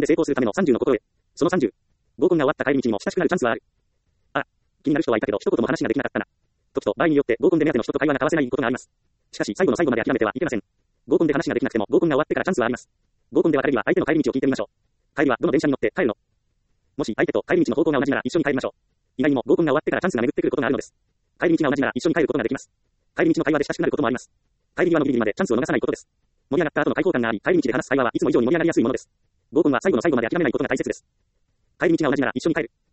で成功するための30の心得。その30。合コンが終わった帰り道にも親しくなるチャンスはある。あ、気になる人はいたけど、一言も話ができなかったな。時と場合によって合コンで目当ての人と会話が交わせないことがあります。しかし、最後の最後まで諦めてはいけません。合コンで話ができなくても、合コンが終わってからチャンスはあります。合コンで別れるには相手の帰り道を聞いてみましょう。帰りはどの電車に乗って帰るの？もし相手と帰り道の方向が同じなら一緒に帰りましょう。意外にも合コンが終わってからチャンスが巡ってくることがあるのです。帰り道が同じなら一緒に帰ることができます。帰り道の会話で親しくなることもあります。帰り際のギリギリまでチャンスを逃さないことです。盛り上がった後の開放感があり、帰り道で話す会話はいつも以上に盛り上がりやすいものです。合コンは最後の最後まで諦めないことが大切です。帰り道が同じなら一緒に帰る。